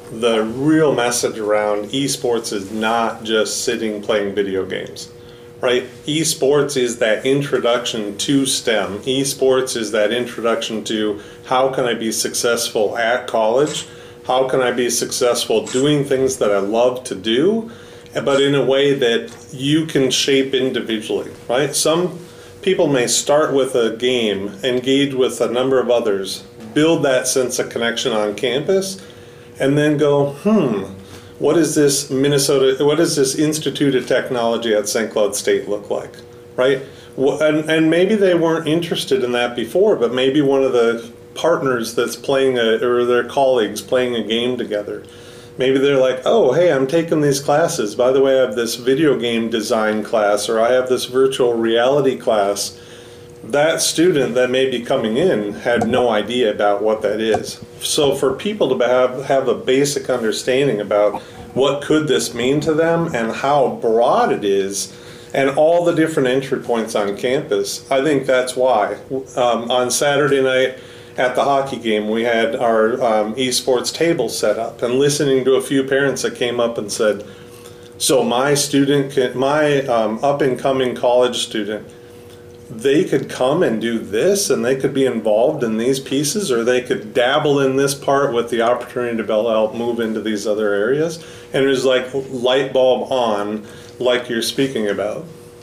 the real message around esports is not just sitting playing video games, right? Esports is that introduction to STEM. Esports is that introduction to how can I be successful at college? How can I be successful doing things that I love to do, but in a way that you can shape individually, right? Some people may start with a game, engage with a number of others, build that sense of connection on campus, and then go, what is this Institute of Technology at St. Cloud State look like, right? And maybe they weren't interested in that before, but maybe one of the partners that's playing or their colleagues playing a game together, maybe they're like, oh, hey, I'm taking these classes. By the way, I have this video game design class, or I have this virtual reality class. That student that may be coming in had no idea about what that is. So for people to have a basic understanding about what could this mean to them and how broad it is and all the different entry points on campus, I think that's why. On Saturday night at the hockey game, we had our esports table set up, and listening to a few parents that came up and said, so my up-and-coming college student, they could come and do this, and they could be involved in these pieces, or they could dabble in this part with the opportunity to help move into these other areas. And it was like light bulb on, like you're speaking about.